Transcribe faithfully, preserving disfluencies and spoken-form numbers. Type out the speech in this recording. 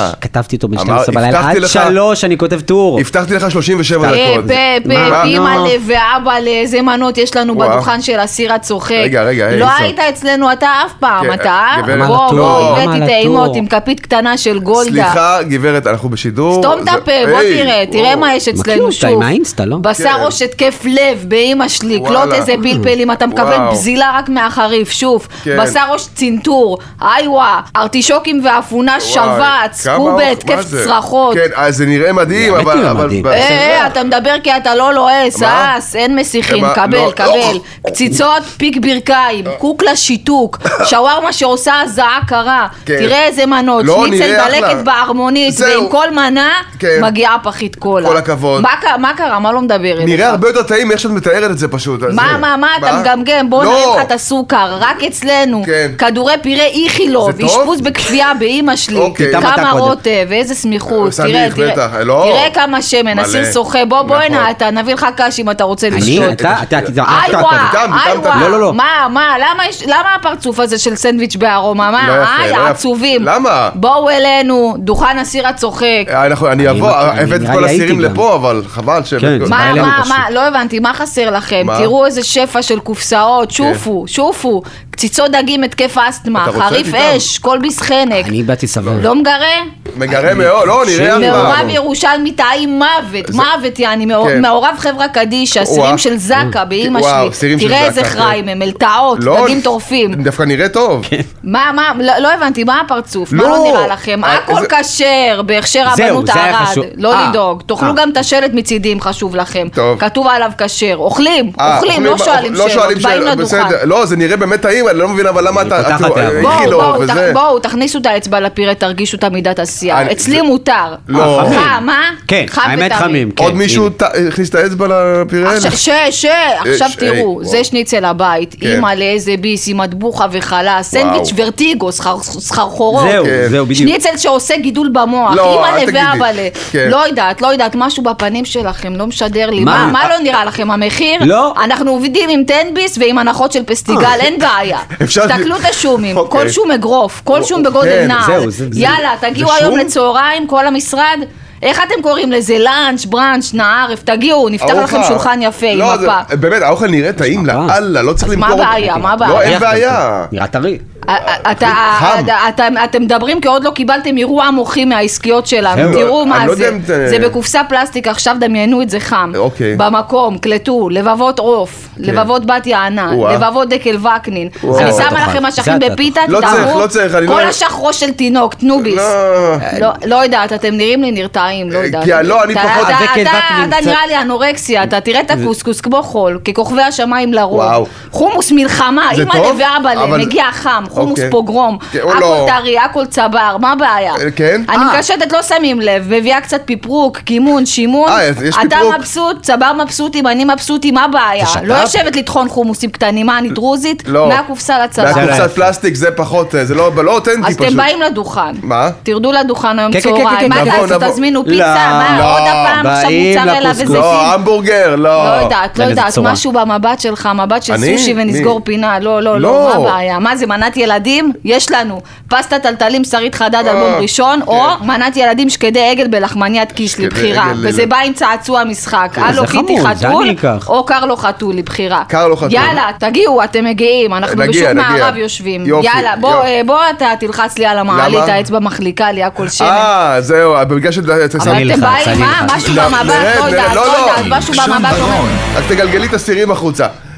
כתבתי אותו בין שתים עשרה בלילה, עד שלוש אני כותב טור. הבטחתי לך שלושים ושבע דקות. באמא ואבא לאיזה מנות יש לנו בדוכן של הסיר הצוחק. רגע, רגע, לא היית אצלנו אתה אף פעם, אתה? בוא, בוא, הבאתי טעימות עם כפית קטנה של גולדה. סליחה, גברת, אנחנו בשידור. סתום את הפה, בוא תראה, תראה מה יש אצלנו שוב. בשר ראש התקף לב באמא שלי, קלוט איזה פלפלים, אתה מקבל בזילה רק מהחריף, שוב. בשר ראש צינטור, איווה, ארטישוקים ואפונה שבץ, קובה, התקף צרחות. כן, אז זה נראה מדהים, אבל... אה, אתה מדבר כי אתה לא לועס, אס, אין מסיכים, קבל, קבל. קציצות, פיק ברכיים, קוקלה שיתוק, שווארמה שעושה הזעה קרה. תראה איזה מנות, שניצל דלקת בהרמונית, ועם כל מנה מגיעה פחית קולה. כל הכבוד. מה קרה? מה לא מדבר אליך? נראה הרבה יותר טעים איך שאת מתארת את זה פשוט. מה, מה, מה, אתה מגמגם, בוא נראה לך את הסוכר, רק אצלנו. כדורי פירה איכילוב, אשפוז בכפייה באמא שלי. כמה רוטב, ואיזה סמיכות. תראה, תראה כמה שמן, הסיר שוחה. בוא, בוא הנה, אתה נביא לך קש אם אתה רוצה לשתות. איווה, מה, מה, למה הפרצוף הזה של סנדוויץ' בארומה? מה, איי, עצובים. למה? בואו אלינו, דוכן הסיר הצוחק. אני אבוא, הבאת את כל הסירים לפה, אבל חבל ש... מה, מה, מה, לא הבנתי, מה חסר לכם? תראו איזה שפע של קופסאות, שופו, שופו. קציצות דגים, התקף אסתמה, חריף אש, כל בסחנק. אני באתי סבבה. לא מגרה? מגרה מאוד, לא, נראה. מעורב ירושלמי טעים מוות, מוות יעני, מעורב חברה קדישה, סירים של זקה באמא שלי. תראה איזה חיים, הם מלטעות, דגים טורפים. דווקא נראה טוב. מה, מה, לא הבנתי, מה הפרצוף? מה לא נראה לכם? הכל כשר, בהכשר רבנות הערד, לא לדאוג. תאכלו גם את השלט מצידים, חשוב לכם. כתוב עליו כשר. אוכלים, אוכלים, לא שואלים שאלות, באים לדוכן. לא, זה נראה באמת טעים, אני לא מבין, אבל למה אתה... בואו, תכניסו את האצבע לפירה, תרגישו את מידת עשייה. אצלי מותר. לא. חם, מה? כן, האמת חמים. עוד מישהו הכניס את האצבע לפירה? ש, ש, עכשיו תראו, זה שניצל הבית, אמא לאיזה ביס, עם מטבוחה וחלה, סנדוויץ' ורטיגו, סחרחורות. זהו, זהו, בדיוק. שניצל שעושה גידול במוח, אמא ואבא. לא יודעת, לא יודעת, משהו בפנים שלכם, לא משדר לי. מה לא נראה לכם, המחיר? לא. אנחנו עובדים עם טן ביס ועם הנחות של פסטיגל, אין בעיה. תסתכלו את השומים, כל שום אגרוף, כל שום בגודל נעל. יאללה, תגיעו היום לצהריים, כל המשרד. איך אתם קוראים לזה? לאנץ', ברנץ', נערף, תגיעו, נפתח לכם שולחן יפה עם מפה. באמת, האוכל נראה טעים לאללה, לא צריך למכור. מה הבעיה? מה הבעיה? לא, אין בעיה. נראה טרי. אתם מדברים כי עוד לא קיבלתם אירוע מוחי מהעסקיות שלנו, תראו מה זה, זה בקופסה פלסטיק, עכשיו דמיינו את זה חם, במקום, קלטו, לבבות עוף, לבבות בת יענה, לבבות דקל וקנין, אני שמה לכם משכים בפיתה, תתארו, כל השח ראש של תינוק, תנוביס, לא יודעת, אתם נראים לי נרתעים, לא יודעת, אתה נראה לי אנורקסיה, אתה תראה את הקוסקוס כמו חול, ככוכבי השמיים לרוב, חומוס מלחמה, אמא ואבא מגיע חם, חומוס פוגרום, הכל טרי, הכל צבר, מה הבעיה? אני מקשטת, לא שמים לב, מביאה קצת פיפרוק, כימון, שימון, אתה מבסוט, צבר מבסוטים, אני מבסוטים, מה הבעיה? לא יושבת לטחון חומוסים קטנים, מה אני דרוזית? מהקופסה לצבא. מהקופסת פלסטיק זה פחות, זה לא אותנטי פשוט. אז אתם באים לדוכן. מה? תרדו לדוכן היום צהריים, מה תעשו, תזמינו פיצה, מה? עוד הפעם, עכשיו מוצרלה וזיתים. לא, המבורגר, לא. לא יודעת, לא יודעת, משהו במבט שלך, מבט של סושי ונסגור פינה, לא, לא, לא, מה הבעיה? מה זה, מנת ילדים? יש לנו פסטה טלטלים שרית חדד אלבום ראשון, או מנת ילדים שקדי עגל בלחמניית קיש לבחירה, וזה בא עם צעצוע משחק, אלו קיטי חתול, או קרלו חתול לבחירה. יאללה, תגיעו, אתם מגיעים, אנחנו בשוק מערב יושבים. יאללה, בוא אתה תלחץ לי על המעלית, האצבע מחליקה לי, הכל שמן. אה, זהו, בגלל ש... אבל אתם באים, מה? משהו במבט, לא יודעת, לא יודעת, משהו במבט. אז תגלגלי את הסירים החוצה.